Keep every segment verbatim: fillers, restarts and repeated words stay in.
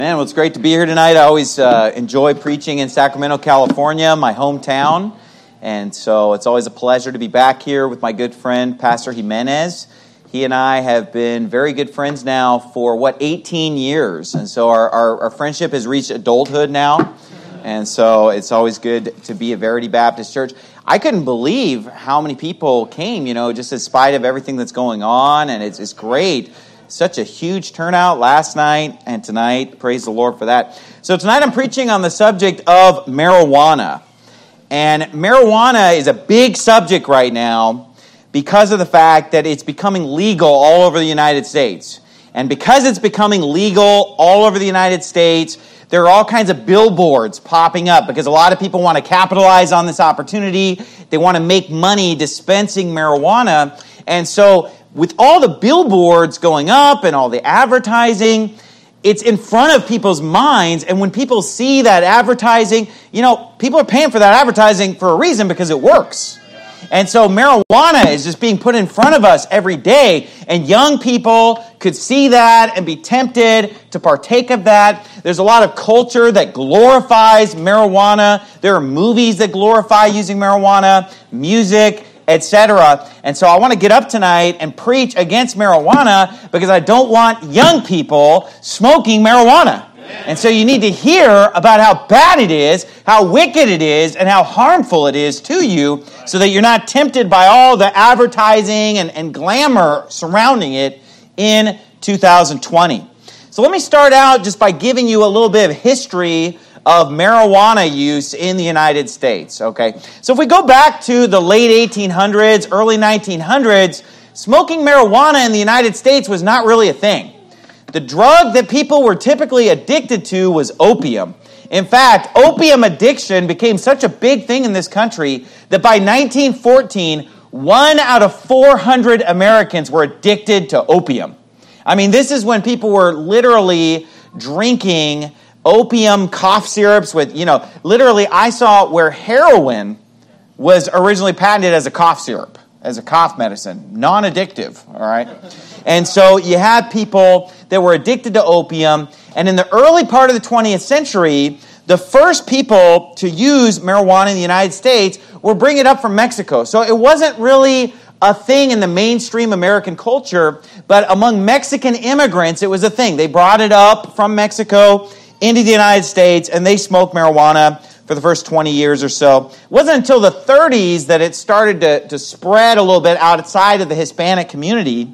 Man, well, it's great to be here tonight. I always uh, enjoy preaching in Sacramento, California, my hometown. And so it's always a pleasure to be back here with my good friend, Pastor Jimenez. He and I have been very good friends now for, what, eighteen years. And so our, our, our friendship has reached adulthood now. And so it's always good to be at Verity Baptist Church. I couldn't believe how many people came, you know, just in spite of everything that's going on. And it's, it's great. Such a huge turnout last night and tonight. Praise the Lord for that. So tonight I'm preaching on the subject of marijuana. And marijuana is a big subject right now because of the fact that it's becoming legal all over the United States. And because it's becoming legal all over the United States, there are all kinds of billboards popping up because a lot of people want to capitalize on this opportunity. They want to make money dispensing marijuana. And so with all the billboards going up and all the advertising, it's in front of people's minds. And when people see that advertising, you know, people are paying for that advertising for a reason because it works. And so marijuana is just being put in front of us every day. And young people could see that and be tempted to partake of that. There's a lot of culture that glorifies marijuana. There are movies that glorify using marijuana, music, et cetera. And so I want to get up tonight and preach against marijuana because I don't want young people smoking marijuana. And so you need to hear about how bad it is, how wicked it is, and how harmful it is to you so that you're not tempted by all the advertising and, and glamour surrounding it in two thousand twenty. So let me start out just by giving you a little bit of history of marijuana use in the United States, okay? So if we go back to the late eighteen hundreds, early nineteen hundreds, smoking marijuana in the United States was not really a thing. The drug that people were typically addicted to was opium. In fact, opium addiction became such a big thing in this country that by nineteen fourteen, one out of four hundred Americans were addicted to opium. I mean, this is when people were literally drinking opium cough syrups with, you know, literally I saw where heroin was originally patented as a cough syrup, as a cough medicine, non-addictive, all right? And so you had people that were addicted to opium, and in the early part of the twentieth century, the first people to use marijuana in the United States were bringing it up from Mexico. So it wasn't really a thing in the mainstream American culture, but among Mexican immigrants, it was a thing. They brought it up from Mexico into the United States, and they smoked marijuana for the first twenty years or so. It wasn't until the thirties that it started to, to spread a little bit outside of the Hispanic community.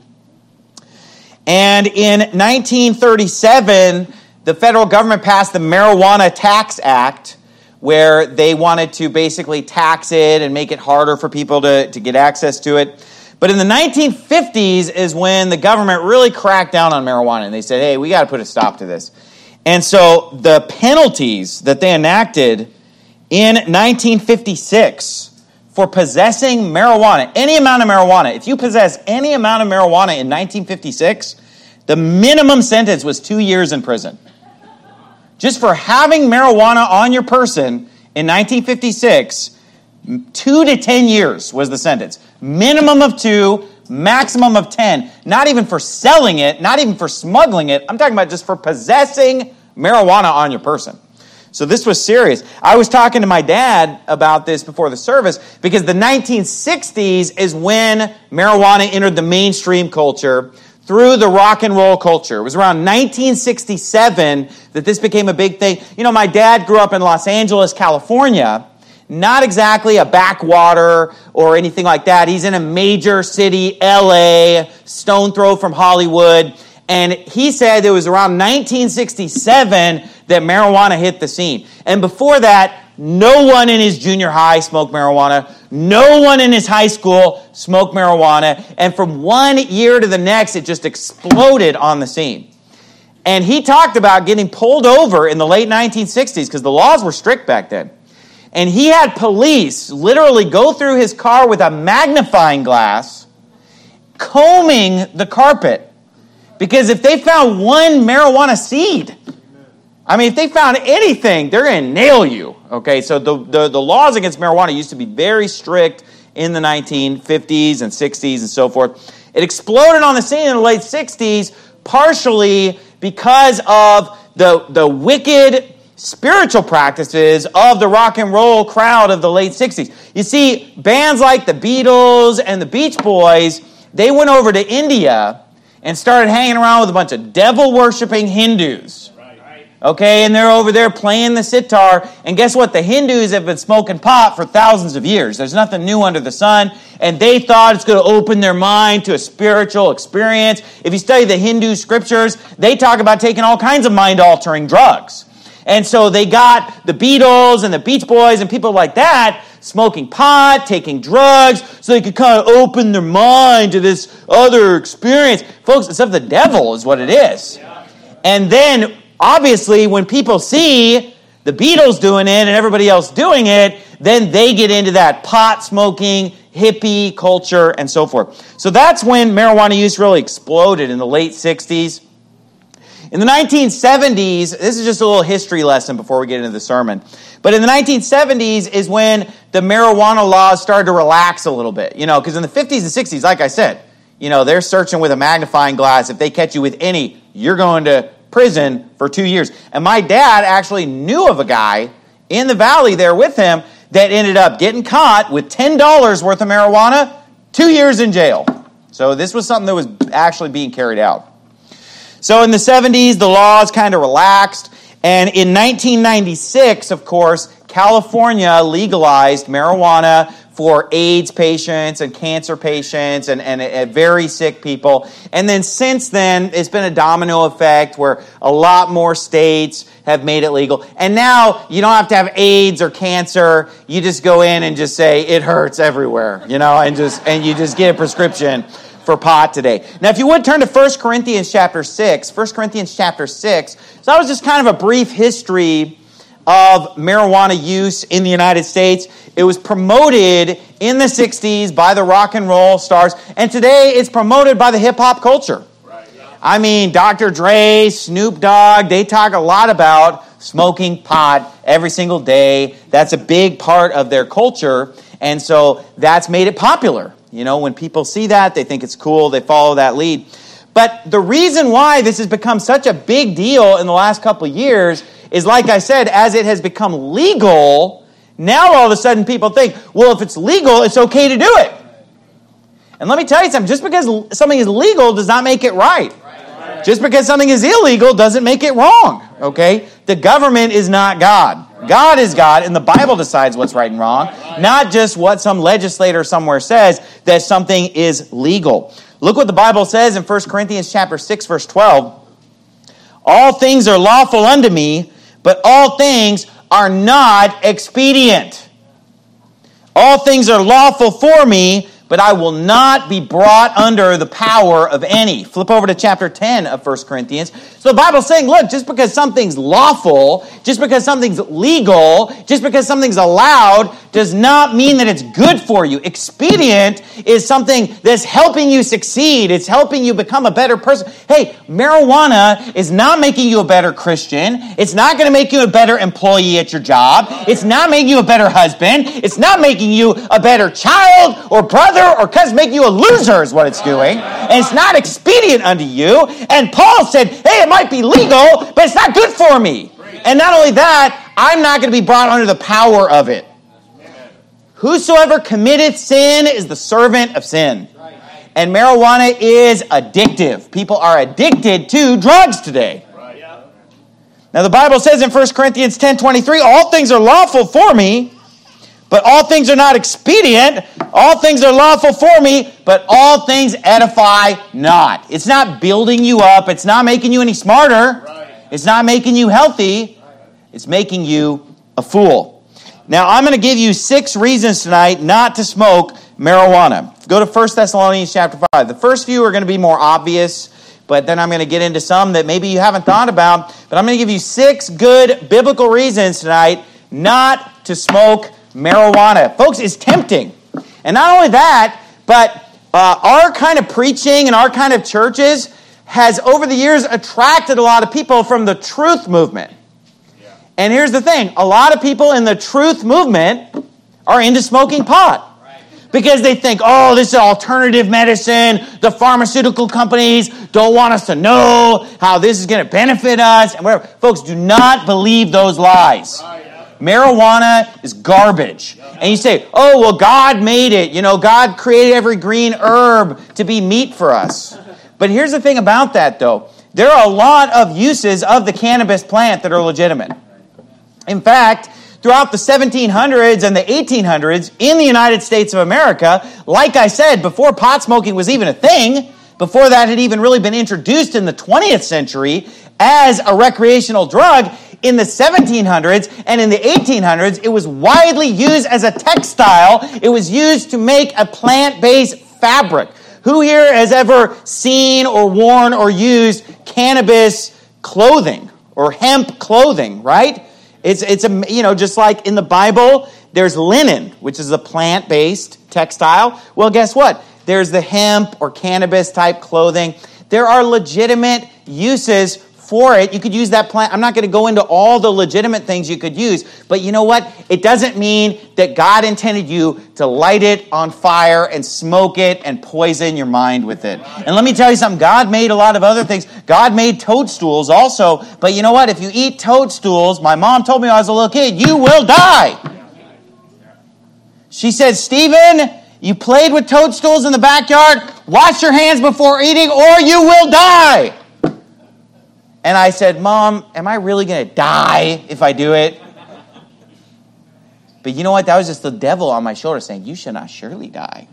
And in nineteen thirty-seven, the federal government passed the Marijuana Tax Act, where they wanted to basically tax it and make it harder for people to, to get access to it. But in the nineteen fifties is when the government really cracked down on marijuana, and they said, hey, we got to put a stop to this. And so the penalties that they enacted in nineteen fifty-six for possessing marijuana, any amount of marijuana, if you possess any amount of marijuana in nineteen fifty-six, the minimum sentence was two years in prison. Just for having marijuana on your person in nineteen fifty-six, two to ten years was the sentence. Minimum of two, maximum of ten. Not even for selling it, not even for smuggling it. I'm talking about just for possessing marijuana on your person. So this was serious. I was talking to my dad about this before the service because the nineteen sixties is when marijuana entered the mainstream culture through the rock and roll culture. It was around nineteen sixty-seven that this became a big thing. You know, my dad grew up in Los Angeles, California. Not exactly a backwater or anything like that. He's in a major city, L A, stone throw from Hollywood. And he said it was around nineteen sixty-seven that marijuana hit the scene. And before that, no one in his junior high smoked marijuana. No one in his high school smoked marijuana. And from one year to the next, it just exploded on the scene. And he talked about getting pulled over in the late nineteen sixties because the laws were strict back then. And he had police literally go through his car with a magnifying glass, combing the carpet. Because if they found one marijuana seed, I mean, if they found anything, they're going to nail you. Okay, so the, the, the laws against marijuana used to be very strict in the nineteen fifties and sixties and so forth. It exploded on the scene in the late sixties, partially because of the, the wicked spiritual practices of the rock and roll crowd of the late sixties. You see, bands like the Beatles and the Beach Boys, they went over to India and started hanging around with a bunch of devil-worshipping Hindus. Okay, and they're over there playing the sitar, and guess what? The Hindus have been smoking pot for thousands of years. There's nothing new under the sun, and they thought it's going to open their mind to a spiritual experience. If you study the Hindu scriptures, they talk about taking all kinds of mind-altering drugs. And so they got the Beatles and the Beach Boys and people like that smoking pot, taking drugs, so they could kind of open their mind to this other experience. Folks, it's of the devil is what it is. And then, obviously, when people see the Beatles doing it and everybody else doing it, then they get into that pot-smoking, hippie culture and so forth. So that's when marijuana use really exploded in the late sixties. In the nineteen seventies, this is just a little history lesson before we get into the sermon, but in the nineteen seventies is when the marijuana laws started to relax a little bit, you know, because in the fifties and sixties, like I said, you know, they're searching with a magnifying glass. If they catch you with any, you're going to prison for two years. And my dad actually knew of a guy in the valley there with him that ended up getting caught with ten dollars worth of marijuana, two years in jail. So this was something that was actually being carried out. So in the seventies, the laws kind of relaxed. And in nineteen ninety-six, of course, California legalized marijuana for AIDS patients and cancer patients and, and, and very sick people. And then since then, it's been a domino effect where a lot more states have made it legal. And now you don't have to have AIDS or cancer. You just go in and just say, it hurts everywhere, you know, and just and you just get a prescription for pot today. Now, if you would turn to First Corinthians chapter six, First Corinthians chapter six. So that was just kind of a brief history of marijuana use in the United States. It was promoted in the sixties by the rock and roll stars, and today it's promoted by the hip-hop culture. Right, yeah. I mean, Doctor Dre, Snoop Dogg, they talk a lot about smoking pot every single day. That's a big part of their culture, and so that's made it popular. You know, when people see that, they think it's cool, they follow that lead. But the reason why this has become such a big deal in the last couple of years is, like I said, as it has become legal, now all of a sudden people think, well, if it's legal, it's okay to do it. And let me tell you something, just because something is legal does not make it right. Just because something is illegal doesn't make it wrong, okay? The government is not God. God is God, and the Bible decides what's right and wrong, not just what some legislator somewhere says that something is legal. Look what the Bible says in First Corinthians chapter six, verse twelve. All things are lawful unto me, but all things are not expedient. All things are lawful for me, but I will not be brought under the power of any. Flip over to chapter ten of First Corinthians. So the Bible's saying, look, just because something's lawful, just because something's legal, just because something's allowed, does not mean that it's good for you. Expedient is something that's helping you succeed. It's helping you become a better person. Hey, marijuana is not making you a better Christian. It's not going to make you a better employee at your job. It's not making you a better husband. It's not making you a better child or brother or cousin. Making you a loser is what it's doing. And it's not expedient unto you. And Paul said, hey, it might be legal, but it's not good for me. And not only that, I'm not going to be brought under the power of it. Whosoever committeth sin is the servant of sin. And marijuana is addictive. People are addicted to drugs today. Now the Bible says in First Corinthians ten twenty-three, all things are lawful for me, but all things are not expedient. All things are lawful for me, but all things edify not. It's not building you up. It's not making you any smarter. It's not making you healthy. It's making you a fool. Now, I'm going to give you six reasons tonight not to smoke marijuana. Go to First Thessalonians chapter five. The first few are going to be more obvious, but then I'm going to get into some that maybe you haven't thought about. But I'm going to give you six good biblical reasons tonight not to smoke marijuana. Folks, it's tempting. And not only that, but uh, our kind of preaching and our kind of churches has over the years attracted a lot of people from the truth movement. And here's the thing, a lot of people in the truth movement are into smoking pot. Because they think, oh, this is alternative medicine. The pharmaceutical companies don't want us to know how this is going to benefit us. And whatever. Folks, do not believe those lies. Marijuana is garbage. And you say, oh, well, God made it. You know, God created every green herb to be meat for us. But here's the thing about that, though. There are a lot of uses of the cannabis plant that are legitimate. In fact, throughout the seventeen hundreds and the eighteen hundreds in the United States of America, like I said, before pot smoking was even a thing, before that had even really been introduced in the twentieth century as a recreational drug, in the seventeen hundreds and in the eighteen hundreds, it was widely used as a textile. It was used to make a plant-based fabric. Who here has ever seen or worn or used cannabis clothing or hemp clothing, right? It's, it's a, you know, just like in the Bible, there's linen, which is a plant-based textile. Well, guess what? There's the hemp or cannabis type clothing. There are legitimate uses for it. You could use that plant. I'm not going to go into all the legitimate things you could use, but you know what? It doesn't mean that God intended you to light it on fire and smoke it and poison your mind with it. And let me tell you something. God made a lot of other things. God made toadstools also, but you know what? If you eat toadstools, my mom told me when I was a little kid, you will die. She said, Stephen, you played with toadstools in the backyard. Wash your hands before eating or you will die. And I said, Mom, am I really going to die if I do it? But you know what? That was just the devil on my shoulder saying, you shall not surely die.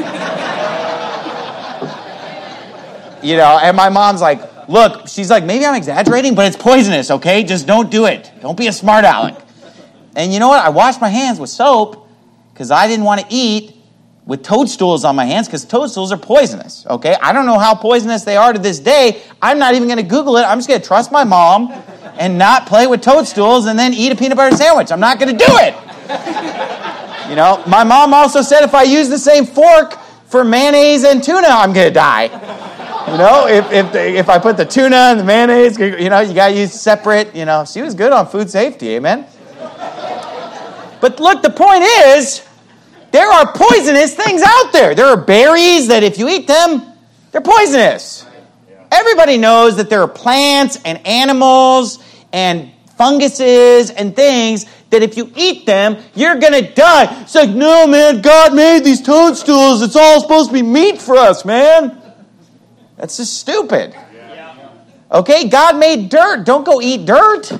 You know, and my mom's like, look, she's like, maybe I'm exaggerating, but it's poisonous, okay? Just don't do it. Don't be a smart aleck. And you know what? I washed my hands with soap because I didn't want to eat with toadstools on my hands because toadstools are poisonous, okay? I don't know how poisonous they are to this day. I'm not even going to Google it. I'm just going to trust my mom and not play with toadstools and then eat a peanut butter sandwich. I'm not going to do it. You know, my mom also said if I use the same fork for mayonnaise and tuna, I'm going to die. You know, if if if I put the tuna and the mayonnaise, you know, you got to use separate, you know. She was good on food safety, amen? But look, the point is, there are poisonous things out there. There are berries that if you eat them, they're poisonous. Everybody knows that there are plants and animals and funguses and things that if you eat them, you're going to die. It's like, no, man, God made these toadstools. It's all supposed to be meat for us, man. That's just stupid. Okay, God made dirt. Don't go eat dirt.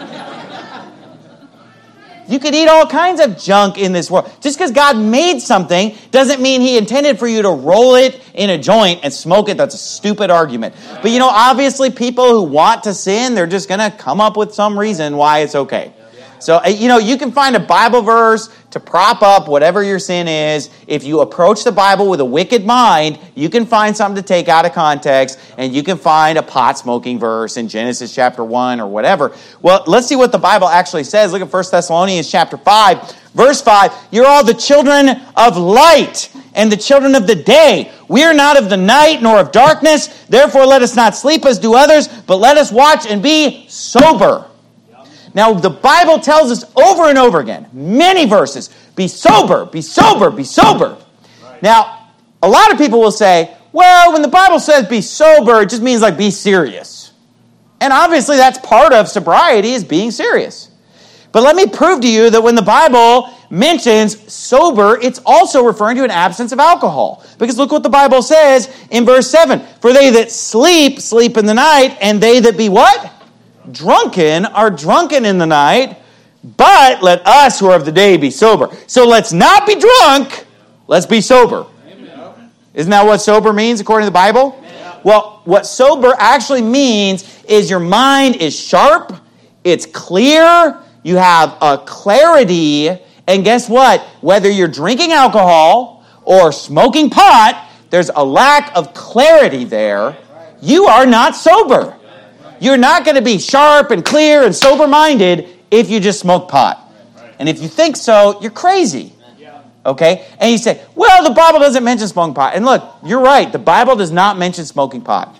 You could eat all kinds of junk in this world. Just because God made something doesn't mean he intended for you to roll it in a joint and smoke it. That's a stupid argument. But you know, obviously people who want to sin, they're just going to come up with some reason why it's okay. So, you know, you can find a Bible verse to prop up whatever your sin is. If you approach the Bible with a wicked mind, you can find something to take out of context, and you can find a pot-smoking verse in Genesis chapter one or whatever. Well, let's see what the Bible actually says. Look at First Thessalonians chapter five, verse five. You're all the children of light and the children of the day. We are not of the night nor of darkness. Therefore, let us not sleep as do others, but let us watch and be sober. Now, the Bible tells us over and over again, many verses, be sober, be sober, be sober. Right. Now, a lot of people will say, well, when the Bible says be sober, it just means like be serious. And obviously that's part of sobriety is being serious. But let me prove to you that when the Bible mentions sober, it's also referring to an absence of alcohol. Because look what the Bible says in verse seven. For they that sleep, sleep in the night, and they that be what? Drunken are drunken in the night, but let us who are of the day be sober. So let's not be drunk, let's be sober. Amen. Isn't that what sober means according to the Bible? Amen. Well, what sober actually means is your mind is sharp, it's clear, you have a clarity, and guess what? Whether you're drinking alcohol or smoking pot, there's a lack of clarity there. You are not sober. You're not going to be sharp and clear and sober-minded if you just smoke pot. And if you think so, you're crazy. Okay? And you say, well, the Bible doesn't mention smoking pot. And look, you're right. The Bible does not mention smoking pot.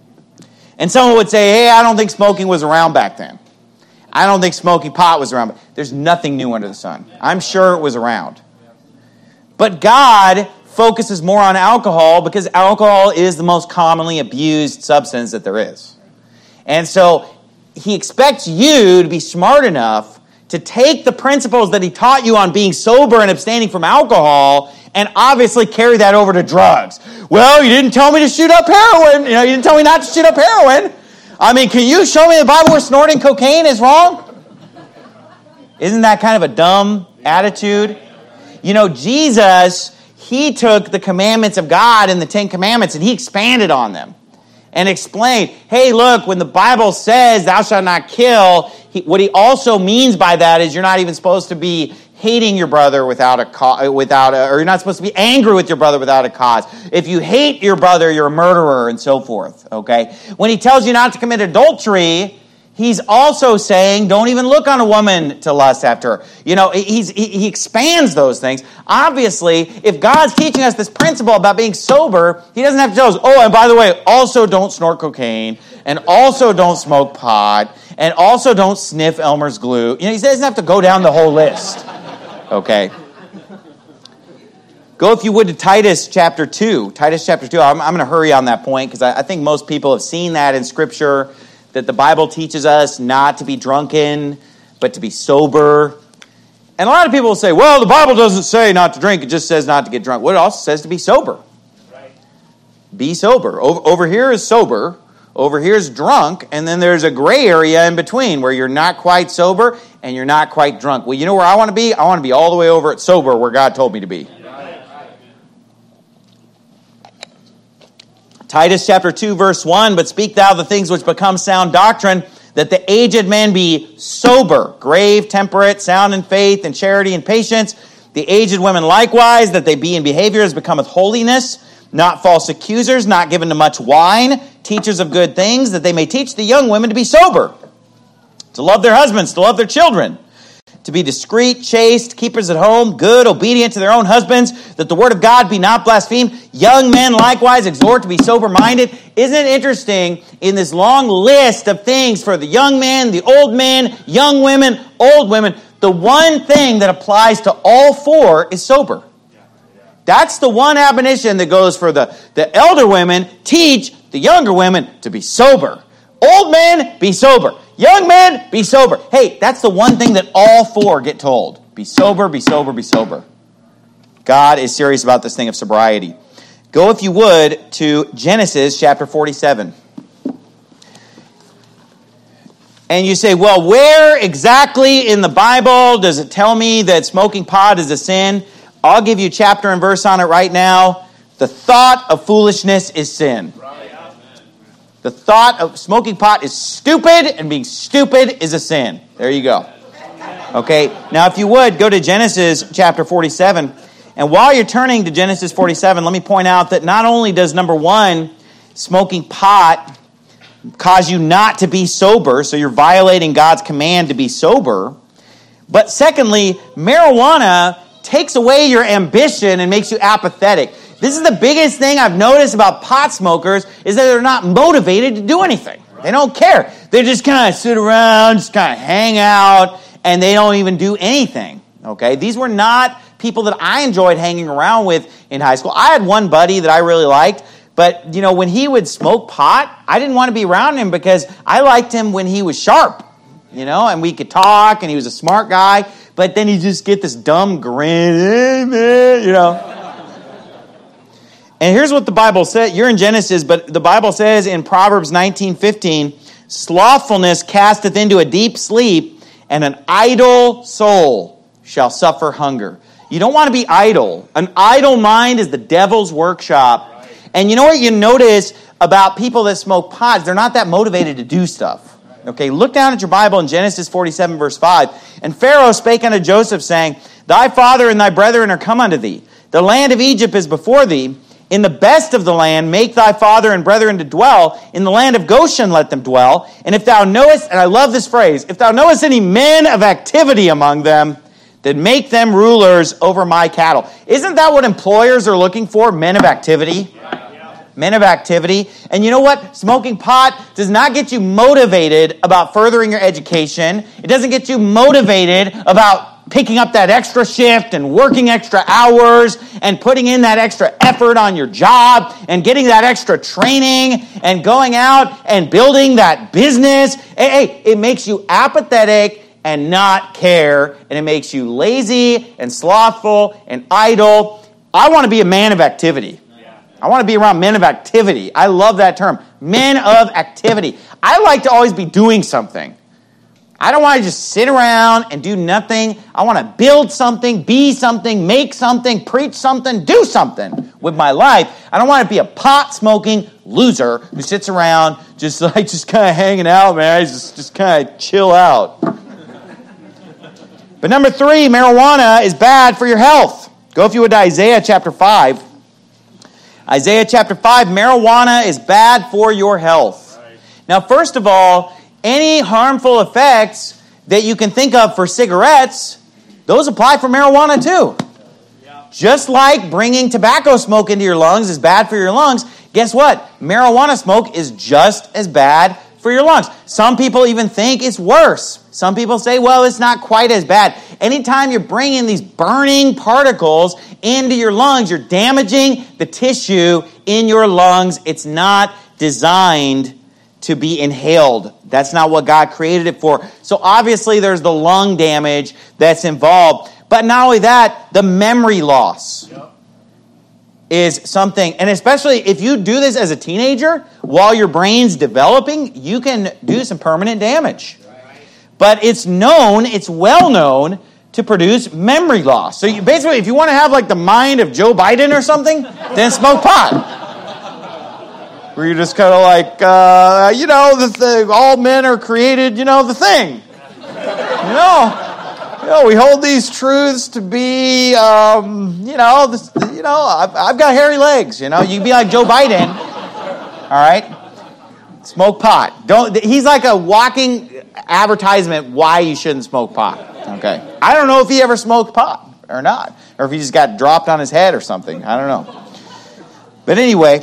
And someone would say, hey, I don't think smoking was around back then. I don't think smoking pot was around. There's nothing new under the sun. I'm sure it was around. But God focuses more on alcohol because alcohol is the most commonly abused substance that there is. And so he expects you to be smart enough to take the principles that he taught you on being sober and abstaining from alcohol and obviously carry that over to drugs. Well, you didn't tell me to shoot up heroin. You know, you didn't tell me not to shoot up heroin. I mean, can you show me in the Bible where snorting cocaine is wrong? Isn't that kind of a dumb attitude? You know, Jesus, he took the commandments of God and the Ten Commandments and he expanded on them and explained, hey, look, when the Bible says thou shalt not kill, he, what he also means by that is you're not even supposed to be hating your brother without a cause, without a, or you're not supposed to be angry with your brother without a cause. If you hate your brother, you're a murderer, and so forth. Okay? When he tells you not to commit adultery, he's also saying don't even look on a woman to lust after her. You know, he's, he, he expands those things. Obviously, if God's teaching us this principle about being sober, he doesn't have to tell us, oh, and by the way, also don't snort cocaine, and also don't smoke pot, and also don't sniff Elmer's glue. You know, he doesn't have to go down the whole list. Okay. Go, if you would, to Titus chapter two. Titus chapter two. I'm, I'm going to hurry on that point because I, I think most people have seen that in Scripture, that the Bible teaches us not to be drunken, but to be sober. And a lot of people will say, well, the Bible doesn't say not to drink. It just says not to get drunk. Well, it also says to be sober. Right. Be sober. Over, over here is sober. Over here is drunk. And then there's a gray area in between where you're not quite sober and you're not quite drunk. Well, you know where I want to be? I want to be all the way over at sober where God told me to be. Titus chapter two, verse one, but speak thou the things which become sound doctrine, that the aged men be sober, grave, temperate, sound in faith and charity and patience. The aged women likewise, that they be in behavior as becometh holiness, not false accusers, not given to much wine, teachers of good things, that they may teach the young women to be sober, to love their husbands, to love their children, to be discreet, chaste, keepers at home, good, obedient to their own husbands, that the word of God be not blasphemed. Young men likewise exhort to be sober-minded. Isn't it interesting, in this long list of things for the young men, the old men, young women, old women, the one thing that applies to all four is sober. That's the one admonition that goes for the, the elder women, teach the younger women to be sober. Old men, be sober. Young men, be sober. Hey, that's the one thing that all four get told. Be sober, be sober, be sober. God is serious about this thing of sobriety. Go, if you would, to Genesis chapter forty-seven. And you say, well, where exactly in the Bible does it tell me that smoking pot is a sin? I'll give you chapter and verse on it right now. The thought of foolishness is sin. The thought of smoking pot is stupid, and being stupid is a sin. There you go. Okay, now if you would, go to Genesis chapter forty-seven. And while you're turning to Genesis forty-seven, let me point out that not only does, number one, smoking pot cause you not to be sober, so you're violating God's command to be sober, but secondly, marijuana takes away your ambition and makes you apathetic. This is the biggest thing I've noticed about pot smokers is that they're not motivated to do anything. They don't care. They just kind of sit around, just kind of hang out, and they don't even do anything. Okay? These were not people that I enjoyed hanging around with in high school. I had one buddy that I really liked, but you know, when he would smoke pot, I didn't want to be around him because I liked him when he was sharp, you know, and we could talk, and he was a smart guy, but then he'd just get this dumb grin, hey, man, you know. And here's what the Bible says. You're in Genesis, but the Bible says in Proverbs nineteen fifteen, slothfulness casteth into a deep sleep, and an idle soul shall suffer hunger. You don't want to be idle. An idle mind is the devil's workshop. And you know what you notice about people that smoke pot? They're not that motivated to do stuff. Okay, look down at your Bible in Genesis forty-seven, verse five. And Pharaoh spake unto Joseph, saying, thy father and thy brethren are come unto thee. The land of Egypt is before thee. In the best of the land, make thy father and brethren to dwell. In the land of Goshen, let them dwell. And if thou knowest, and I love this phrase, if thou knowest any men of activity among them, then make them rulers over my cattle. Isn't that what employers are looking for? Men of activity? Men of activity. And you know what? Smoking pot does not get you motivated about furthering your education. It doesn't get you motivated about picking up that extra shift and working extra hours and putting in that extra effort on your job and getting that extra training and going out and building that business. Hey, hey, it makes you apathetic and not care, and it makes you lazy and slothful and idle. I want to be a man of activity. I want to be around men of activity. I love that term, men of activity. I like to always be doing something. I don't want to just sit around and do nothing. I want to build something, be something, make something, preach something, do something with my life. I don't want to be a pot-smoking loser who sits around just like just kind of hanging out, man. Just, just kind of chill out. But number three, marijuana is bad for your health. Go if you would to Isaiah chapter five. Isaiah chapter five, marijuana is bad for your health. Right. Now, first of all, any harmful effects that you can think of for cigarettes, those apply for marijuana too. Yeah. Just like bringing tobacco smoke into your lungs is bad for your lungs, guess what? Marijuana smoke is just as bad for your lungs. Some people even think it's worse. Some people say, well, it's not quite as bad. Anytime you're bringing these burning particles into your lungs, you're damaging the tissue in your lungs. It's not designed to be inhaled. That's not what God created it for. So obviously there's the lung damage that's involved. But not only that, the memory loss yep. is something, and especially if you do this as a teenager, while your brain's developing, you can do some permanent damage. Right. But it's known, it's well known, to produce memory loss. So you, basically, if you want to have like the mind of Joe Biden or something, then smoke pot. Where you're just kind of like, uh, you know, the thing, all men are created, you know, the thing. You know, you know, we hold these truths to be, um, you know, this, you know, I've, I've got hairy legs. You know, you can be like Joe Biden. All right, smoke pot. Don't. He's like a walking advertisement why you shouldn't smoke pot. Okay, I don't know if he ever smoked pot or not, or if he just got dropped on his head or something. I don't know. But anyway.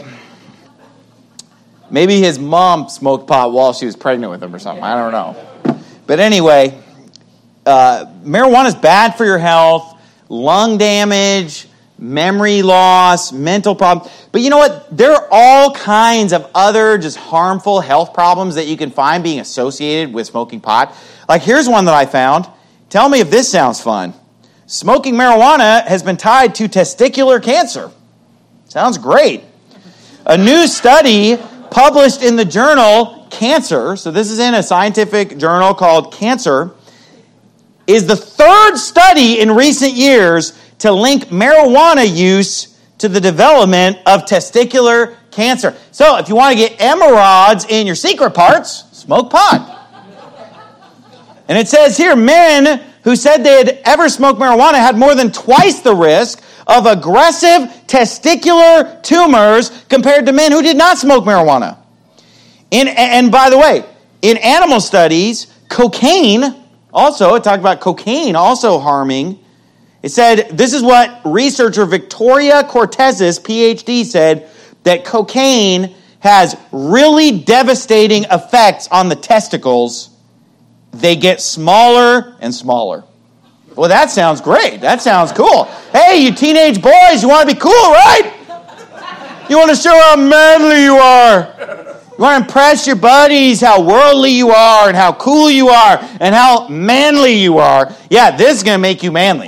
Maybe his mom smoked pot while she was pregnant with him or something. I don't know. But anyway, uh, marijuana is bad for your health, lung damage, memory loss, mental problems. But you know what? There are all kinds of other just harmful health problems that you can find being associated with smoking pot. Like here's one that I found. Tell me if this sounds fun. Smoking marijuana has been tied to testicular cancer. Sounds great. A new study published in the journal Cancer, so this is in a scientific journal called Cancer, is the third study in recent years to link marijuana use to the development of testicular cancer. So if you want to get emerods in your secret parts, smoke pot. And it says here, men who said they had ever smoked marijuana had more than twice the risk of aggressive testicular tumors compared to men who did not smoke marijuana. In, and by the way, in animal studies, cocaine, also, it talked about cocaine also harming. It said, this is what researcher Victoria Cortez's P H D said, that cocaine has really devastating effects on the testicles. They get smaller and smaller. Well, that sounds great. That sounds cool. Hey, you teenage boys, you want to be cool, right? You want to show how manly you are. You want to impress your buddies how worldly you are and how cool you are and how manly you are. Yeah, this is going to make you manly.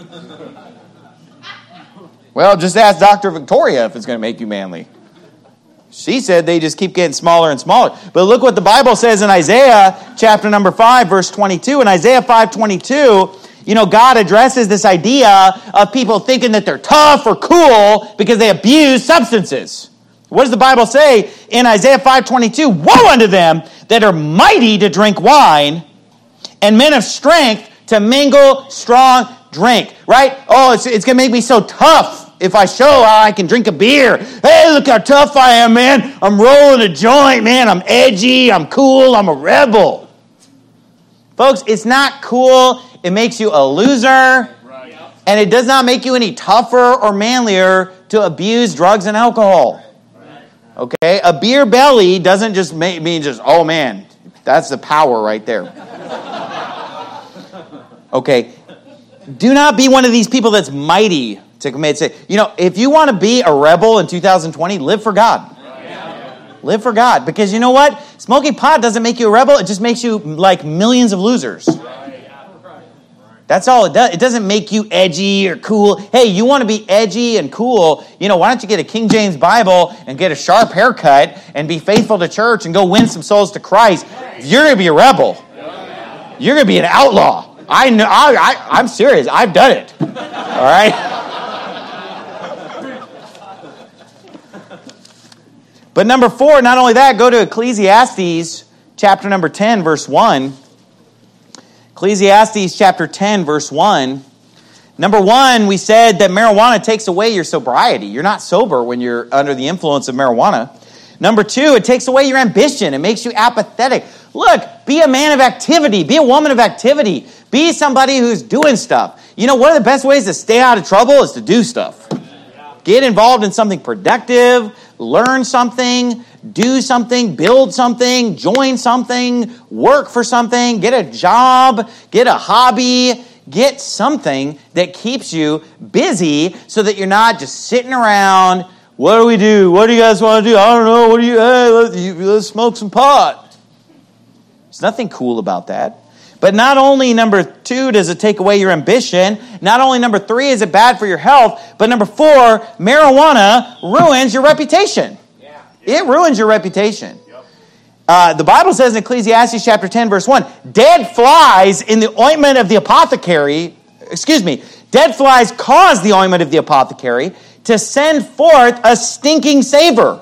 Well, just ask Doctor Victoria if it's going to make you manly. She said they just keep getting smaller and smaller. But look what the Bible says in Isaiah chapter number five, verse twenty-two. In Isaiah five twenty-two, you know, God addresses this idea of people thinking that they're tough or cool because they abuse substances. What does the Bible say in Isaiah five twenty-two? Woe unto them that are mighty to drink wine and men of strength to mingle strong drink. Right? Oh, it's, it's going to make me so tough if I show how I can drink a beer. Hey, look how tough I am, man. I'm rolling a joint, man. I'm edgy. I'm cool. I'm a rebel. Folks, it's not cool. It makes you a loser. Right. And it does not make you any tougher or manlier to abuse drugs and alcohol. Okay? A beer belly doesn't just make, mean just, oh man, that's the power right there. Okay. Do not be one of these people that's mighty to commit sin. You know, if you want to be a rebel in two thousand twenty, live for God. Live for God. Because you know what? Smoking pot doesn't make you a rebel. It just makes you like millions of losers. That's all it does. It doesn't make you edgy or cool. Hey, you want to be edgy and cool, you know, why don't you get a King James Bible and get a sharp haircut and be faithful to church and go win some souls to Christ? You're going to be a rebel. You're going to be an outlaw. I know. I, I, I'm serious. I've done it. All right? But number four, not only that, go to Ecclesiastes chapter number ten, verse one. Ecclesiastes chapter ten, verse one. Number one, we said that marijuana takes away your sobriety. You're not sober when you're under the influence of marijuana. Number two, it takes away your ambition. It makes you apathetic. Look, be a man of activity. Be a woman of activity. Be somebody who's doing stuff. You know, one of the best ways to stay out of trouble is to do stuff. Get involved in something productive. Learn something. Do something. Build something. Join something. Work for something. Get a job. Get a hobby. Get something that keeps you busy so that you're not just sitting around. What do we do? What do you guys want to do? I don't know. What do you, hey, let's, you, let's smoke some pot. There's nothing cool about that. But not only, number two, does it take away your ambition, not only, number three, is it bad for your health, but number four, marijuana ruins your reputation. Yeah. It ruins your reputation. Yep. Uh, the Bible says in Ecclesiastes chapter ten, verse one, dead flies in the ointment of the apothecary, excuse me, dead flies cause the ointment of the apothecary to send forth a stinking savor.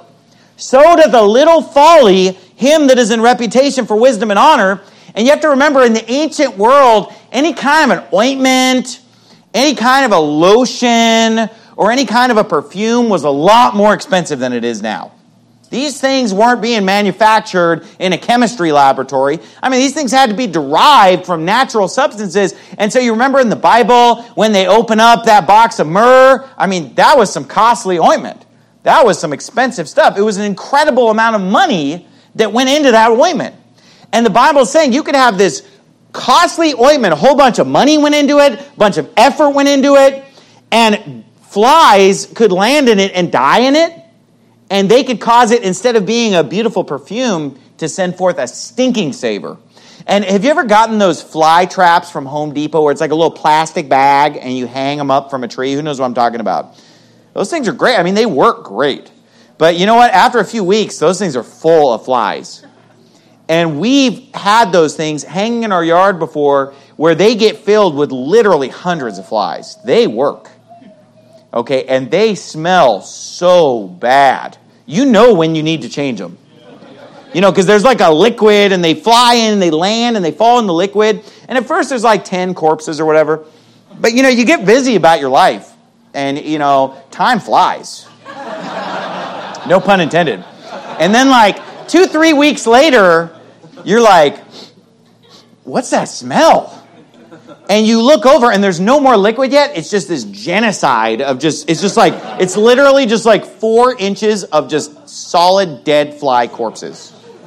So doth a little folly him that is in reputation for wisdom and honor. And you have to remember, in the ancient world, any kind of an ointment, any kind of a lotion, or any kind of a perfume was a lot more expensive than it is now. These things weren't being manufactured in a chemistry laboratory. I mean, these things had to be derived from natural substances. And so you remember in the Bible, when they open up that box of myrrh, I mean, that was some costly ointment. That was some expensive stuff. It was an incredible amount of money that went into that ointment. And the Bible is saying you could have this costly ointment, a whole bunch of money went into it, a bunch of effort went into it, and flies could land in it and die in it, and they could cause it, instead of being a beautiful perfume, to send forth a stinking savor. And have you ever gotten those fly traps from Home Depot where it's like a little plastic bag and you hang them up from a tree? Who knows what I'm talking about? Those things are great. I mean, they work great. But you know what? After a few weeks, those things are full of flies. And we've had those things hanging in our yard before where they get filled with literally hundreds of flies. They work. Okay, and they smell so bad. You know when you need to change them. You know, because there's like a liquid and they fly in and they land and they fall in the liquid. And at first there's like ten corpses or whatever. But you know, you get busy about your life. And you know, time flies. No pun intended. And then like two, three weeks later, you're like, what's that smell? And you look over and there's no more liquid yet. It's just this genocide of just, it's just like, it's literally just like four inches of just solid dead fly corpses.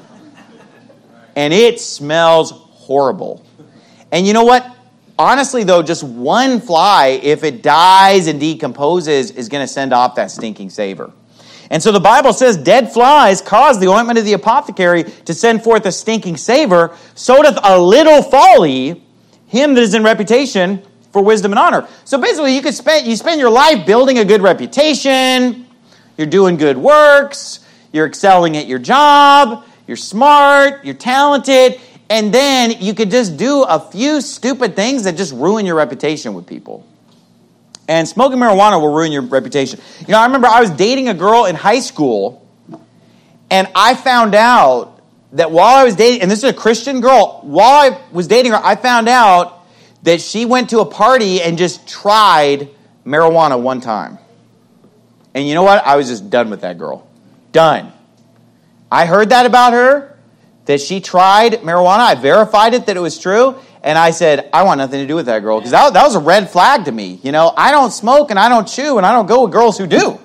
And it smells horrible. And you know what? Honestly, though, just one fly, if it dies and decomposes, is going to send off that stinking savor. And so the Bible says, dead flies cause the ointment of the apothecary to send forth a stinking savor. So doth a little folly him that is in reputation for wisdom and honor. So basically, you could spend you spend your life building a good reputation. You're doing good works. You're excelling at your job. You're smart. You're talented. And then you could just do a few stupid things that just ruin your reputation with people. And smoking marijuana will ruin your reputation. You know, I remember I was dating a girl in high school, and I found out that while I was dating, and this is a Christian girl, while I was dating her, I found out that she went to a party and just tried marijuana one time. And you know what? I was just done with that girl. Done. I heard that about her, that she tried marijuana. I verified it, that it was true. And I said, I want nothing to do with that girl. Because that, that was a red flag to me. You know, I don't smoke and I don't chew and I don't go with girls who do. All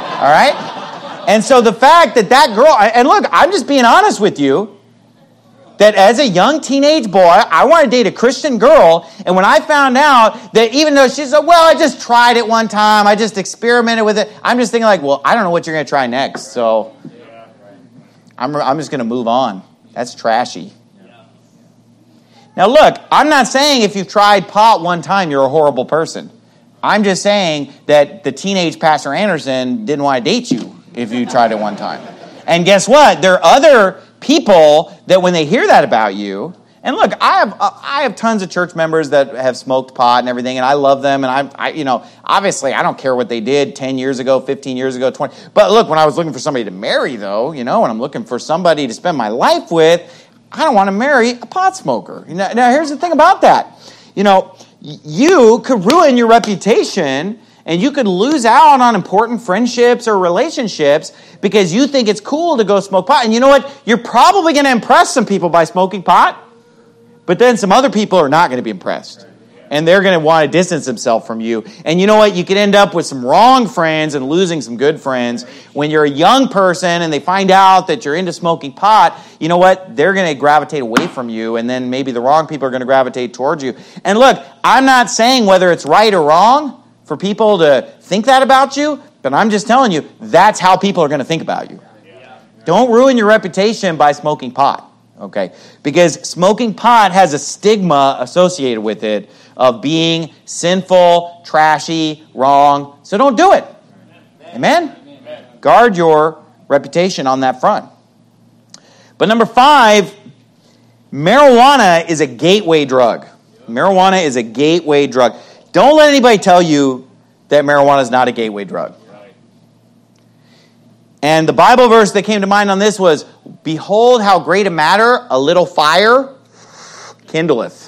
right? And so the fact that that girl, and look, I'm just being honest with you. that as a young teenage boy, I want to date a Christian girl, and when I found out that even though she said, well, I just tried it one time, I just experimented with it, I'm just thinking like, well, I don't know what you're going to try next, so I'm, I'm just going to move on. That's trashy. Now look, I'm not saying if you've tried pot one time, you're a horrible person. I'm just saying that the teenage Pastor Anderson didn't want to date you if you tried it one time. And guess what? There are other people that when they hear that about you, and look, I have I have tons of church members that have smoked pot and everything, and I love them, and I, I you know, obviously I don't care what they did ten years ago, fifteen years ago, twenty. But look, when I was looking for somebody to marry, though, you know, and I'm looking for somebody to spend my life with, I don't want to marry a pot smoker. Now, now here's the thing about that. You know, you could ruin your reputation, and you could lose out on important friendships or relationships because you think it's cool to go smoke pot. And you know what? You're probably going to impress some people by smoking pot, but then some other people are not going to be impressed. And they're going to want to distance themselves from you. And you know what? You could end up with some wrong friends and losing some good friends. When you're a young person and they find out that you're into smoking pot, you know what? They're going to gravitate away from you, and then maybe the wrong people are going to gravitate towards you. And look, I'm not saying whether it's right or wrong for people to think that about you, but I'm just telling you, that's how people are going to think about you. Don't ruin your reputation by smoking pot, okay? Because smoking pot has a stigma associated with it of being sinful, trashy, wrong. So don't do it. Amen? Guard your reputation on that front. But number five, marijuana is a gateway drug. Marijuana is a gateway drug. Don't let anybody tell you that marijuana is not a gateway drug. And the Bible verse that came to mind on this was, behold how great a matter a little fire kindleth.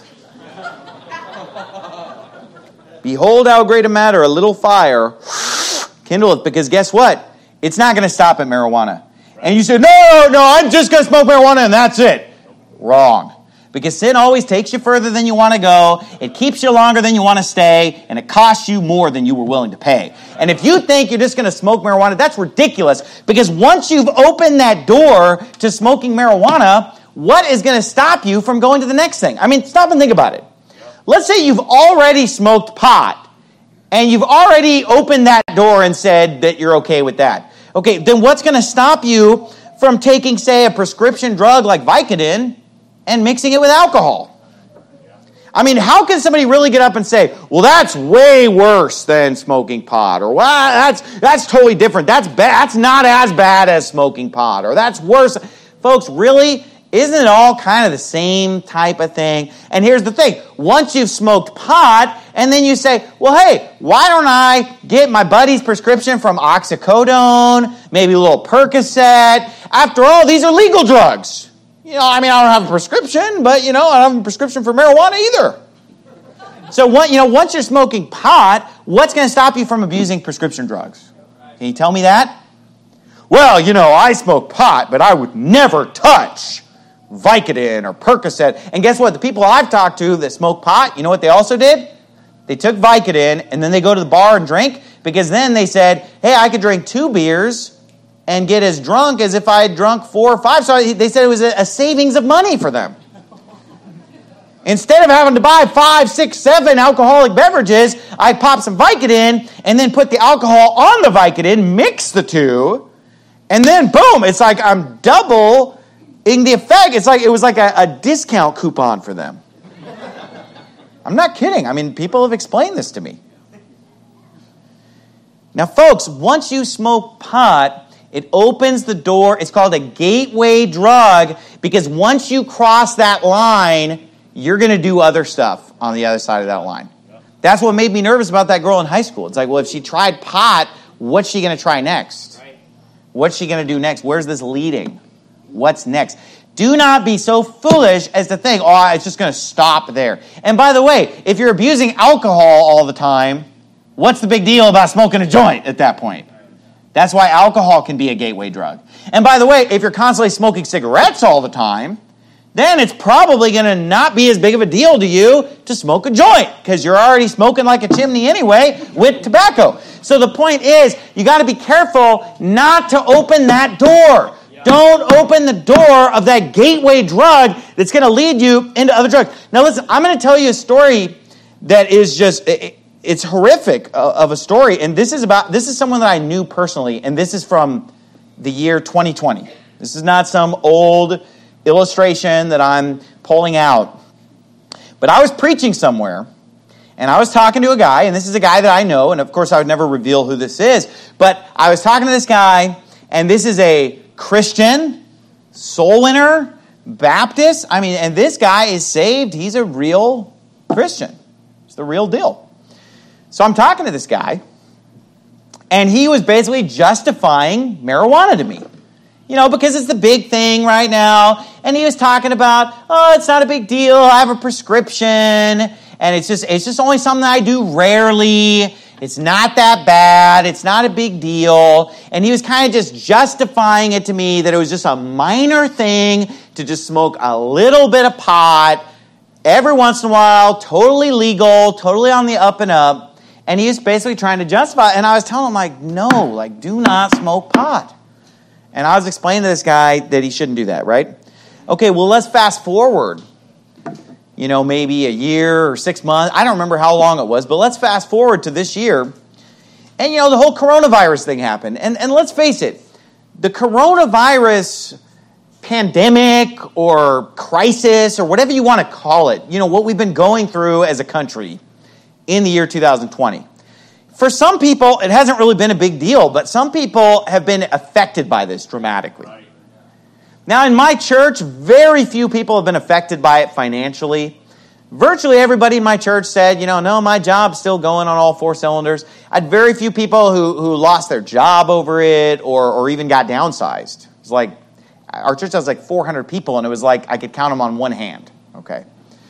Behold how great a matter a little fire kindleth. Because guess what? It's not going to stop at marijuana. And you say, no, no, I'm just going to smoke marijuana and that's it. Wrong. Because sin always takes you further than you want to go. It keeps you longer than you want to stay. And it costs you more than you were willing to pay. And if you think you're just going to smoke marijuana, that's ridiculous. Because once you've opened that door to smoking marijuana, what is going to stop you from going to the next thing? I mean, stop and think about it. Let's say you've already smoked pot. And you've already opened that door and said that you're okay with that. Okay, then what's going to stop you from taking, say, a prescription drug like Vicodin and mixing it with alcohol? I mean, how can somebody really get up and say, well, that's way worse than smoking pot, or well, that's that's totally different. That's bad. That's not as bad as smoking pot, or that's worse. Folks, really? Isn't it all kind of the same type of thing? And here's the thing. Once you've smoked pot, and then you say, well, hey, why don't I get my buddy's prescription from oxycodone, maybe a little Percocet? After all, these are legal drugs. You know, I mean, I don't have a prescription, but, you know, I don't have a prescription for marijuana either. So, what, you know, once you're smoking pot, what's going to stop you from abusing prescription drugs? Can you tell me that? Well, you know, I smoke pot, but I would never touch Vicodin or Percocet. And guess what? The people I've talked to that smoke pot, you know what they also did? They took Vicodin, and then they go to the bar and drink, because then they said, hey, I could drink two beers and get as drunk as if I had drunk four or five. So they said it was a savings of money for them. Instead of having to buy five, six, seven alcoholic beverages, I pop some Vicodin and then put the alcohol on the Vicodin, mix the two, and then boom, it's like I'm doubling the effect. It's like it was like a, a discount coupon for them. I'm not kidding. I mean, people have explained this to me. Now, folks, once you smoke pot, it opens the door. It's called a gateway drug, because once you cross that line, you're going to do other stuff on the other side of that line. That's what made me nervous about that girl in high school. It's like, well, if she tried pot, what's she going to try next? What's she going to do next? Where's this leading? What's next? Do not be so foolish as to think, oh, it's just going to stop there. And by the way, if you're abusing alcohol all the time, what's the big deal about smoking a joint at that point? That's why alcohol can be a gateway drug. And by the way, if you're constantly smoking cigarettes all the time, then it's probably going to not be as big of a deal to you to smoke a joint, because you're already smoking like a chimney anyway with tobacco. So the point is, you got to be careful not to open that door. Don't open the door of that gateway drug that's going to lead you into other drugs. Now listen, I'm going to tell you a story that is just, it, it's horrific of a story. And this is about, this is someone that I knew personally. And this is from the year twenty twenty. This is not some old illustration that I'm pulling out. But I was preaching somewhere. And I was talking to a guy, and this is a guy that I know, and of course I would never reveal who this is, but I was talking to this guy, and this is a Christian, soul winner, Baptist. I mean, and this guy is saved. He's a real Christian. It's the real deal. So I'm talking to this guy, and he was basically justifying marijuana to me. You know, because it's the big thing right now. And he was talking about, oh, it's not a big deal. I have a prescription. And it's just it's just only something I do rarely. It's not that bad. It's not a big deal. And he was kind of just justifying it to me that it was just a minor thing to just smoke a little bit of pot every once in a while, totally legal, totally on the up and up. And he was basically trying to justify it. And I was telling him, like, no, like, do not smoke pot. And I was explaining to this guy that he shouldn't do that, right? Okay, well, let's fast forward. You know, maybe a year or six months. I don't remember how long it was, but let's fast forward to this year. And, you know, the whole coronavirus thing happened. And, and let's face it, the coronavirus pandemic or crisis or whatever you want to call it, you know, what we've been going through as a country in the year two thousand twenty. For some people, it hasn't really been a big deal, but some people have been affected by this dramatically. Right. Now, in my church, very few people have been affected by it financially. Virtually everybody in my church said, you know, no, my job's still going on all four cylinders. I had very few people who, who lost their job over it or, or even got downsized. It was like, our church has like four hundred people, and it was like I could count them on one hand, okay?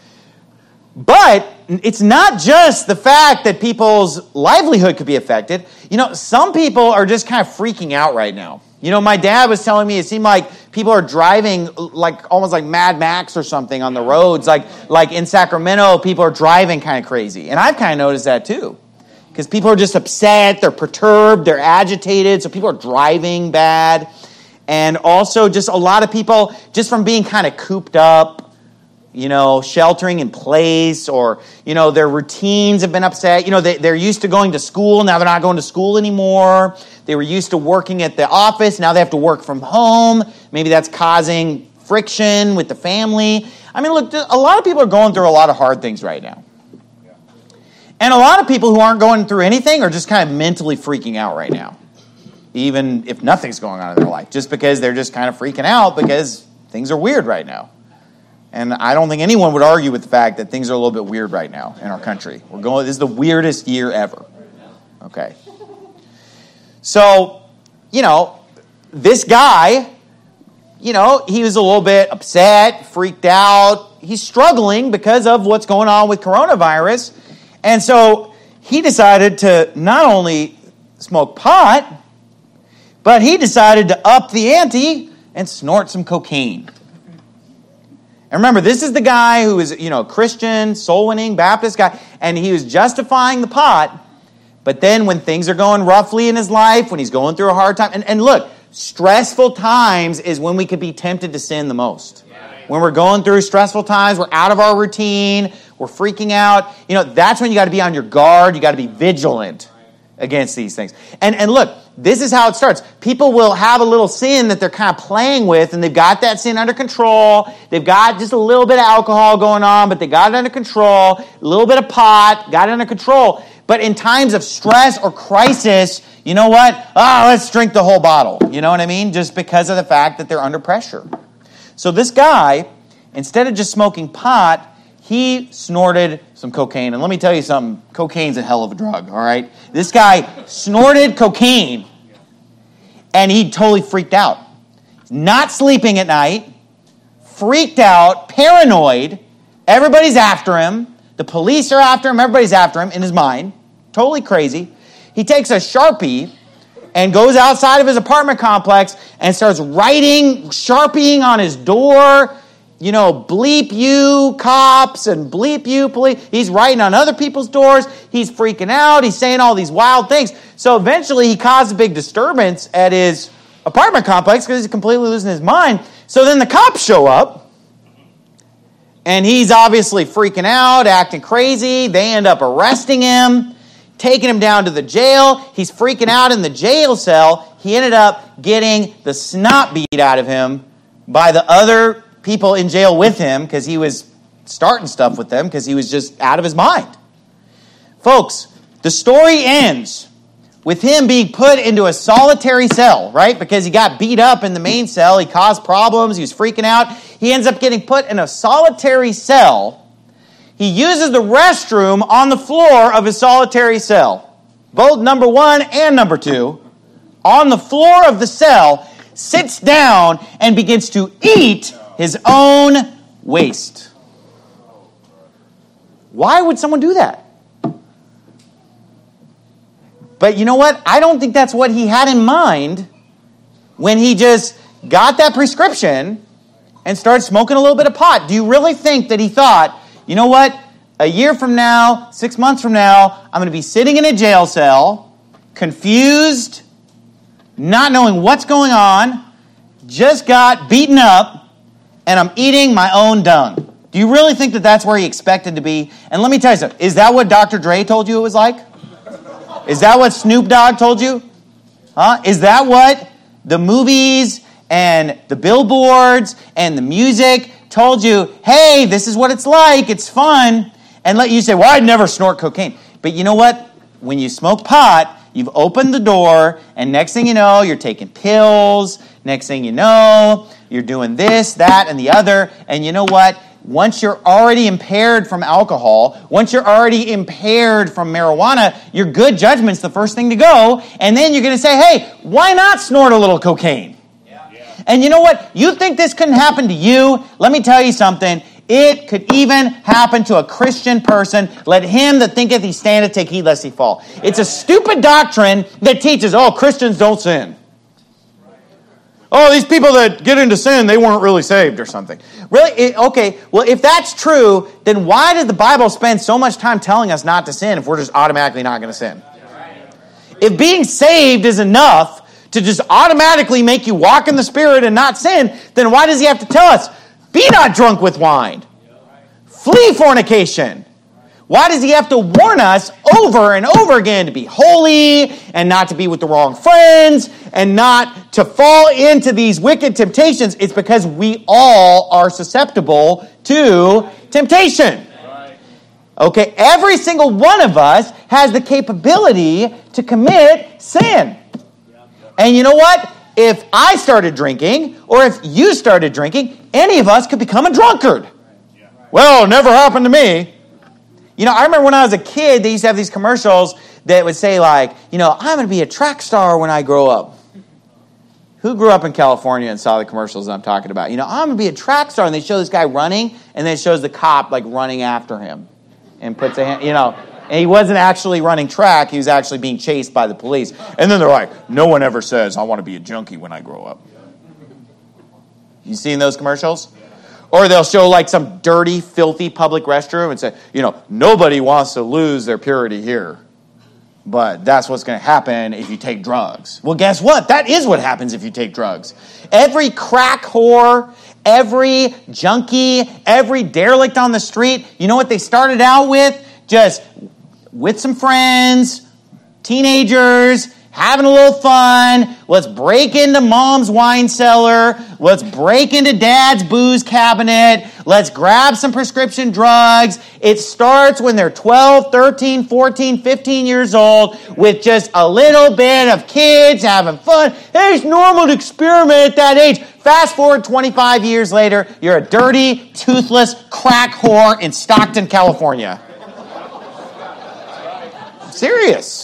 But it's not just the fact that people's livelihood could be affected. You know, some people are just kind of freaking out right now. You know, my dad was telling me it seemed like people are driving like almost like Mad Max or something on the roads. Like, like in Sacramento, people are driving kind of crazy. And I've kind of noticed that too. Because people are just upset, they're perturbed, they're agitated. So people are driving bad. And also just a lot of people, just from being kind of cooped up, you know, sheltering in place, or, you know, their routines have been upset. You know, they, they're used to going to school. Now they're not going to school anymore. They were used to working at the office. Now they have to work from home. Maybe that's causing friction with the family. I mean, look, a lot of people are going through a lot of hard things right now. And a lot of people who aren't going through anything are just kind of mentally freaking out right now, even if nothing's going on in their life, just because they're just kind of freaking out because things are weird right now. And I don't think anyone would argue with the fact that things are a little bit weird right now in our country. We're going, this is the weirdest year ever. Okay. So, you know, this guy, you know, he was a little bit upset, freaked out. He's struggling because of what's going on with coronavirus. And so he decided to not only smoke pot, but he decided to up the ante and snort some cocaine. And remember, this is the guy who is, you know, Christian, soul-winning, Baptist guy, and he was justifying the pot. But then when things are going roughly in his life, when he's going through a hard time, and, and look, stressful times is when we could be tempted to sin the most. When we're going through stressful times, we're out of our routine, we're freaking out. You know, that's when you got to be on your guard. You got to be vigilant against these things. And and look, this is how it starts. People will have a little sin that they're kind of playing with, and they've got that sin under control. They've got just a little bit of alcohol going on, but they got it under control. A little bit of pot, got it under control. But in times of stress or crisis, you know what? Ah, oh, let's drink the whole bottle. You know what I mean? Just because of the fact that they're under pressure. So this guy, instead of just smoking pot, he snorted some cocaine. And let me tell you something, cocaine's a hell of a drug, all right? This guy snorted cocaine, and he totally freaked out. Not sleeping at night, freaked out, paranoid. Everybody's after him. The police are after him. Everybody's after him in his mind. Totally crazy. He takes a Sharpie and goes outside of his apartment complex and starts writing, Sharpieing on his door, you know, bleep you cops and bleep you police. He's writing on other people's doors. He's freaking out. He's saying all these wild things. So eventually he caused a big disturbance at his apartment complex because he's completely losing his mind. So then the cops show up, and he's obviously freaking out, acting crazy. They end up arresting him, taking him down to the jail. He's freaking out in the jail cell. He ended up getting the snot beat out of him by the other people in jail with him because he was starting stuff with them because he was just out of his mind. Folks, the story ends with him being put into a solitary cell, right? Because he got beat up in the main cell. He caused problems. He was freaking out. He ends up getting put in a solitary cell. He uses the restroom on the floor of his solitary cell. Both number one and number two, on the floor of the cell, sits down and begins to eat his own waste. Why would someone do that? But you know what? I don't think that's what he had in mind when he just got that prescription and started smoking a little bit of pot. Do you really think that he thought, you know what? A year from now, six months from now, I'm going to be sitting in a jail cell, confused, not knowing what's going on, just got beaten up, and I'm eating my own dung. Do you really think that that's where he expected to be? And let me tell you something. Is that what Doctor Dre told you it was like? Is that what Snoop Dogg told you? Huh? Is that what the movies and the billboards and the music told you, hey, this is what it's like, it's fun, and let you say, well, I'd never snort cocaine. But you know what? When you smoke pot, you've opened the door, and next thing you know, you're taking pills. Next thing you know, you're doing this, that, and the other. And you know what? Once you're already impaired from alcohol, once you're already impaired from marijuana, your good judgment's the first thing to go. And then you're going to say, hey, why not snort a little cocaine? Yeah. Yeah. And you know what? You think this couldn't happen to you? Let me tell you something. It could even happen to a Christian person. Let him that thinketh he standeth take heed lest he fall. It's a stupid doctrine that teaches, oh, Christians don't sin. Oh, these people that get into sin, they weren't really saved or something. Really? It, okay, well, if that's true, then why does the Bible spend so much time telling us not to sin if we're just automatically not going to sin? If being saved is enough to just automatically make you walk in the Spirit and not sin, then why does he have to tell us, be not drunk with wine, flee fornication? Why does he have to warn us over and over again to be holy and not to be with the wrong friends and not to fall into these wicked temptations? It's because we all are susceptible to temptation. Okay, every single one of us has the capability to commit sin. And you know what? If I started drinking or if you started drinking, any of us could become a drunkard. Well, it never happened to me. You know, I remember when I was a kid, they used to have these commercials that would say like, you know, I'm going to be a track star when I grow up. Who grew up in California and saw the commercials I'm talking about? You know, I'm going to be a track star. And they show this guy running, and then it shows the cop like running after him. And puts a hand, you know, and he wasn't actually running track. He was actually being chased by the police. And then they're like, no one ever says, I want to be a junkie when I grow up. You seen those commercials? Or they'll show like some dirty, filthy public restroom and say, you know, nobody wants to lose their purity here. But that's what's going to happen if you take drugs. Well, guess what? That is what happens if you take drugs. Every crack whore, every junkie, every derelict on the street, you know what they started out with? Just with some friends, teenagers, having a little fun. Let's break into mom's wine cellar. Let's break into dad's booze cabinet. Let's grab some prescription drugs. It starts when they're twelve, thirteen, fourteen, fifteen years old with just a little bit of kids having fun. Hey, it's normal to experiment at that age. Fast forward twenty-five years later, you're a dirty, toothless crack whore in Stockton, California. I'm serious.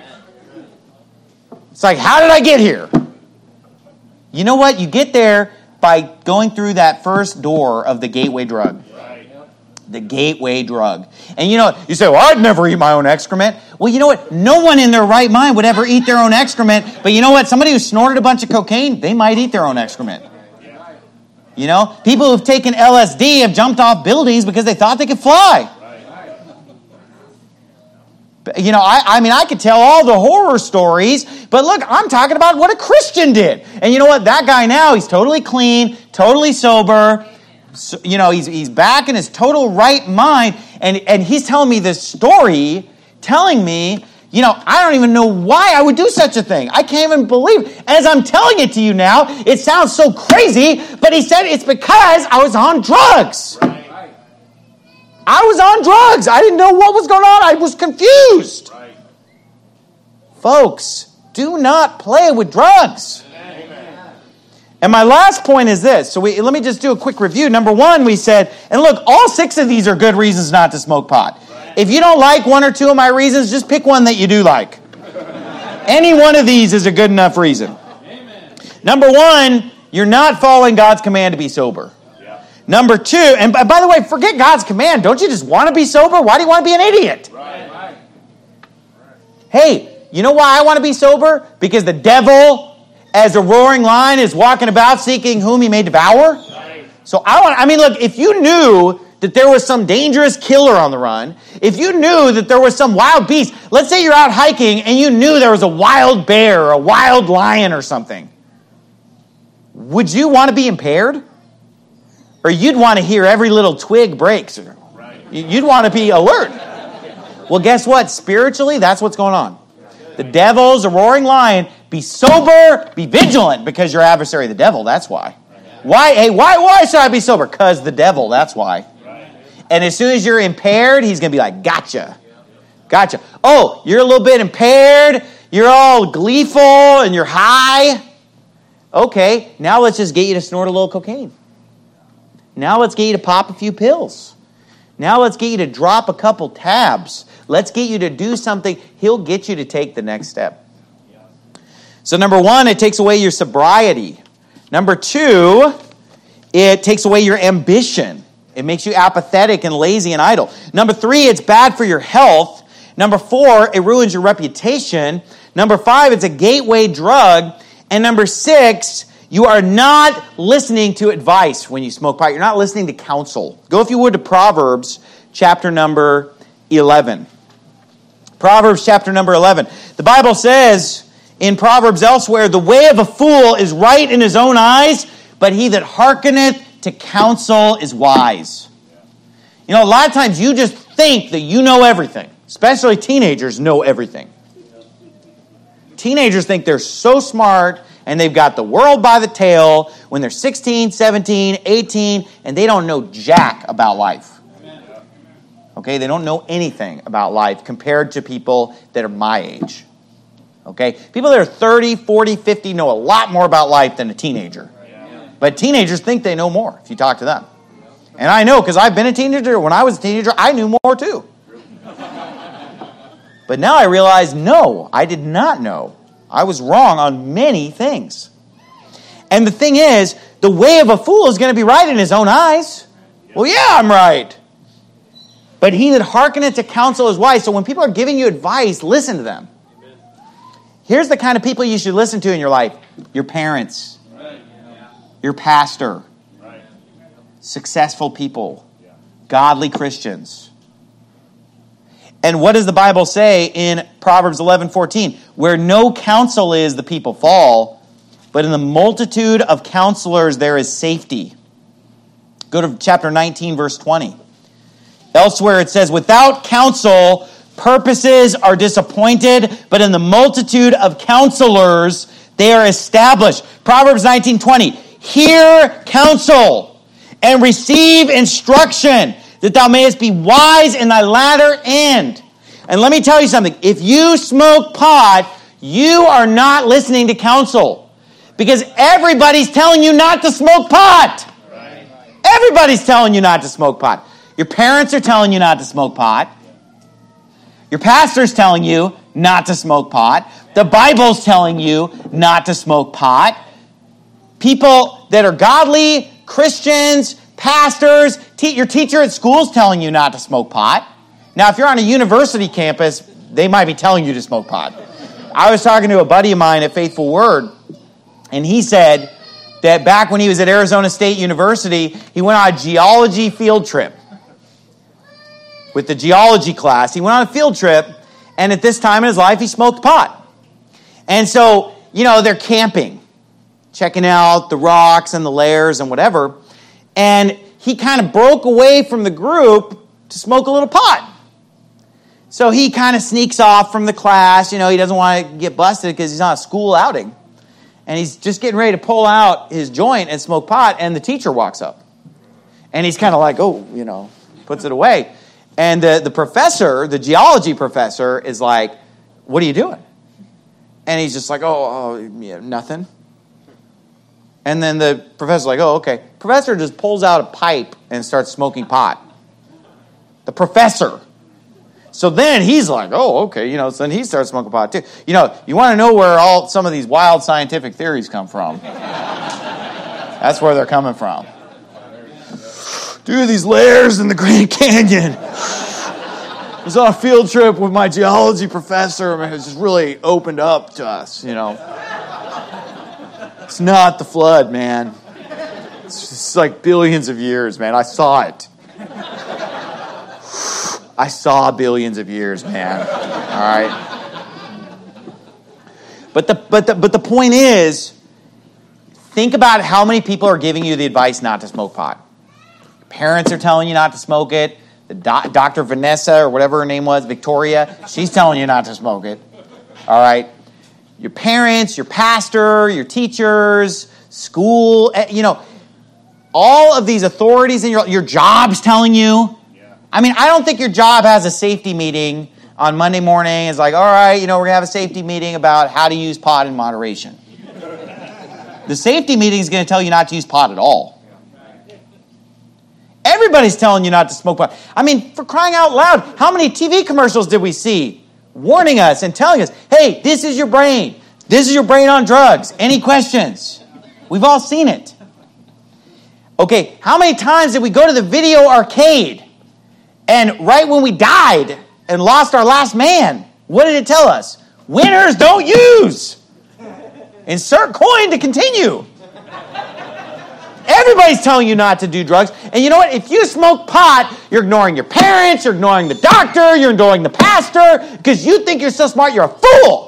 It's like, how did I get here? You know what? You get there by going through that first door of the gateway drug. The gateway drug. And you know, you say, well, I'd never eat my own excrement. Well, you know what? No one in their right mind would ever eat their own excrement. But you know what? Somebody who snorted a bunch of cocaine, they might eat their own excrement. You know, people who've taken L S D have jumped off buildings because they thought they could fly. You know, I, I mean, I could tell all the horror stories, but look, I'm talking about what a Christian did. And you know what? That guy now, he's totally clean, totally sober. So, you know, he's he's back in his total right mind. And, and he's telling me this story, telling me, you know, I don't even know why I would do such a thing. I can't even believe. As I'm telling it to you now, it sounds so crazy, but he said it's because I was on drugs. Right. I was on drugs. I didn't know what was going on. I was confused. Right. Folks, do not play with drugs. Amen. And my last point is this. So we, let me just do a quick review. Number one, we said, and look, all six of these are good reasons not to smoke pot. Right. If you don't like one or two of my reasons, just pick one that you do like. Any one of these is a good enough reason. Amen. Number one, you're not following God's command to be sober. Number two, and by the way, forget God's command. Don't you just want to be sober? Why do you want to be an idiot? Right. Right. Hey, you know why I want to be sober? Because the devil, as a roaring lion, is walking about seeking whom he may devour. Right. So I want, I mean, look, if you knew that there was some dangerous killer on the run, if you knew that there was some wild beast, let's say you're out hiking and you knew there was a wild bear or a wild lion or something, would you want to be impaired? Or you'd want to hear every little twig breaks. You'd want to be alert. Well, guess what? Spiritually, that's what's going on. The devil's a roaring lion. Be sober, be vigilant, because your adversary, the devil, that's why. Why? Hey, why, why should I be sober? Because the devil, that's why. And as soon as you're impaired, he's going to be like, gotcha. Gotcha. Oh, you're a little bit impaired. You're all gleeful and you're high. Okay, now let's just get you to snort a little cocaine. Now let's get you to pop a few pills. Now let's get you to drop a couple tabs. Let's get you to do something. He'll get you to take the next step. So number one, it takes away your sobriety. Number two, it takes away your ambition. It makes you apathetic and lazy and idle. Number three, it's bad for your health. Number four, it ruins your reputation. Number five, it's a gateway drug. And number six, you are not listening to advice when you smoke pot. You're not listening to counsel. Go, if you would, to Proverbs chapter number eleven. Proverbs chapter number eleven. The Bible says in Proverbs elsewhere, the way of a fool is right in his own eyes, but he that hearkeneth to counsel is wise. You know, a lot of times you just think that you know everything. Especially teenagers know everything. Teenagers think they're so smart and they've got the world by the tail when they're sixteen, seventeen, eighteen, and they don't know jack about life. Okay, they don't know anything about life compared to people that are my age. Okay, people that are thirty, forty, fifty know a lot more about life than a teenager. But teenagers think they know more if you talk to them. And I know because I've been a teenager. When I was a teenager, I knew more too. But now I realize, no, I did not know. I was wrong on many things. And the thing is, the way of a fool is going to be right in his own eyes. Well, yeah, I'm right. But he that hearkeneth to counsel is wise. So when people are giving you advice, listen to them. Here's the kind of people you should listen to in your life. Your parents. Your pastor. Successful people. Godly Christians. And what does the Bible say in Proverbs eleven fourteen? Where no counsel is, the people fall, but in the multitude of counselors there is safety. Go to chapter nineteen, verse twenty. Elsewhere it says, without counsel, purposes are disappointed, but in the multitude of counselors they are established. Proverbs nineteen twenty. Hear counsel and receive instruction, that thou mayest be wise in thy latter end. And let me tell you something. If you smoke pot, you are not listening to counsel. Because everybody's telling you not to smoke pot. Right. Everybody's telling you not to smoke pot. Your parents are telling you not to smoke pot. Your pastor's telling you not to smoke pot. The Bible's telling you not to smoke pot. People that are godly, Christians, pastors, te- your teacher at school is telling you not to smoke pot. Now, if you're on a university campus, they might be telling you to smoke pot. I was talking to a buddy of mine at Faithful Word, and he said that back when he was at Arizona State University, he went on a geology field trip. With the geology class, he went on a field trip, And at this time in his life, he smoked pot. And so, you know, they're camping, checking out the rocks and the layers and whatever. And he kind of broke away from the group to smoke a little pot. So he kind of sneaks off from the class. You know, he doesn't want to get busted because he's on a school outing. And he's just getting ready to pull out his joint and smoke pot, and the teacher walks up. And he's kind of like, oh, you know, puts it away. And the, the professor, the geology professor, is like, what are you doing? And he's just like, oh, oh yeah, nothing. And then the professor's like, oh, okay. Professor just pulls out a pipe and starts smoking pot. The professor. So then he's like, oh, okay, you know, so then he starts smoking pot too. You know, you want to know where all some of these wild scientific theories come from. That's where they're coming from. Dude, these layers in the Grand Canyon. I was on a field trip with my geology professor, and it just really opened up to us, you know. It's not the flood, man. It's just like billions of years, man. I saw it. I saw billions of years, man. All right. But the but the but the point is, think about how many people are giving you the advice not to smoke pot. Parents are telling you not to smoke it. The doc, Doctor Vanessa or whatever her name was, Victoria, she's telling you not to smoke it. All right. Your parents, your pastor, your teachers, school, you know, all of these authorities in your your job's telling you. I mean, I don't think your job has a safety meeting on Monday morning. It's like, all right, you know, we're going to have a safety meeting about how to use pot in moderation. The safety meeting is going to tell you not to use pot at all. Everybody's telling you not to smoke pot. I mean, for crying out loud, how many T V commercials did we see warning us and telling us, hey, this is your brain. This is your brain on drugs. Any questions? We've all seen it. Okay, how many times did we go to the video arcade? And right when we died and lost our last man, what did it tell us? Winners don't use. Insert coin to continue. Everybody's telling you not to do drugs. And you know what? If you smoke pot, you're ignoring your parents, you're ignoring the doctor, you're ignoring the pastor, because you think you're so smart, you're a fool.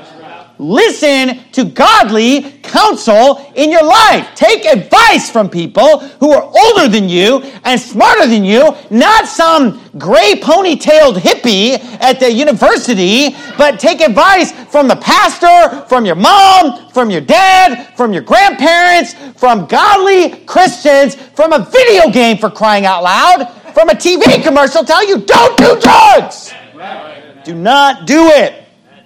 Listen to godly counsel in your life. Take advice from people who are older than you and smarter than you, not some gray ponytailed hippie at the university, but take advice from the pastor, from your mom, from your dad, from your grandparents, from godly Christians, from a video game, for crying out loud, from a T V commercial telling you don't do drugs. Do not do it.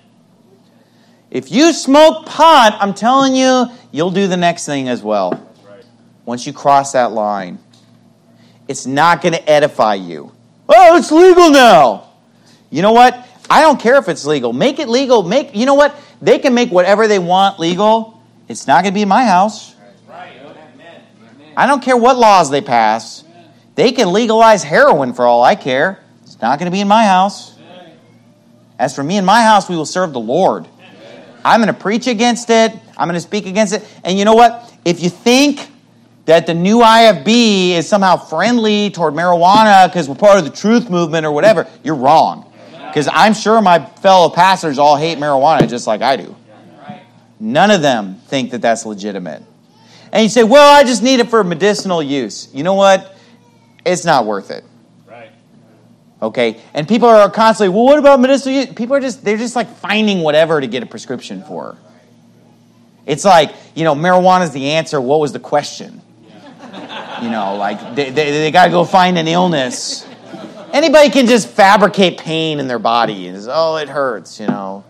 If you smoke pot, I'm telling you, you'll do the next thing as well. Right. Once you cross that line, it's not going to edify you. Oh, it's legal now. You know what? I don't care if it's legal. Make it legal. Make you know what? They can make whatever they want legal. It's not going to be in my house. Right. I don't care what laws they pass. They can legalize heroin for all I care. It's not going to be in my house. As for me and my house, we will serve the Lord. I'm going to preach against it. I'm going to speak against it. And you know what? If you think that the new I F B is somehow friendly toward marijuana because we're part of the truth movement or whatever, you're wrong. Because I'm sure my fellow pastors all hate marijuana just like I do. None of them think that that's legitimate. And you say, well, I just need it for medicinal use. You know what? It's not worth it. Okay, and people are constantly, well, what about medicinal use? People are just, they're just like finding whatever to get a prescription for. It's like, you know, marijuana is the answer. What was the question? You know, like they, they, they got to go find an illness. Anybody can just fabricate pain in their body. And say, oh, it hurts, you know.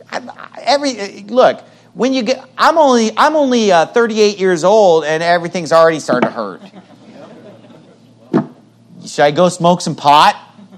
Every look, when you get, I'm only, I'm only uh, thirty-eight years old and everything's already starting to hurt. Should I go smoke some pot?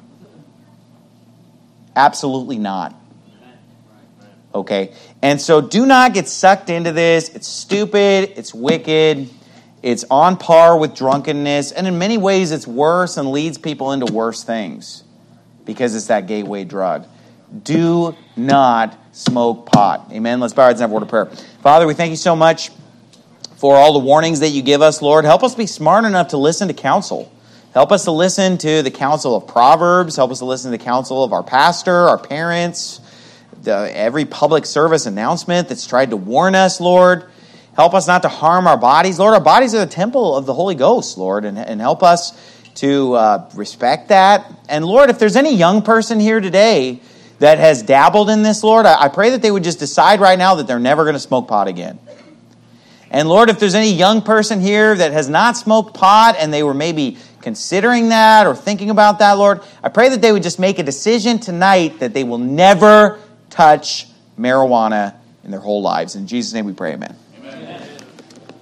Absolutely not. Okay? And so do not get sucked into this. It's stupid. It's wicked. It's on par with drunkenness. And in many ways, it's worse and leads people into worse things because it's that gateway drug. Do not smoke pot. Amen? Let's bow our heads and have a word of prayer. Father, we thank you so much for all the warnings that you give us, Lord. Help us be smart enough to listen to counsel. Help us to listen to the counsel of Proverbs. Help us to listen to the counsel of our pastor, our parents, the, every public service announcement that's tried to warn us, Lord. Help us not to harm our bodies. Lord, our bodies are the temple of the Holy Ghost, Lord, and, and help us to uh, respect that. And Lord, if there's any young person here today that has dabbled in this, Lord, I, I pray that they would just decide right now that they're never going to smoke pot again. And Lord, if there's any young person here that has not smoked pot and they were maybe considering that or thinking about that, Lord, I pray that they would just make a decision tonight that they will never touch marijuana in their whole lives. In Jesus' name we pray, amen.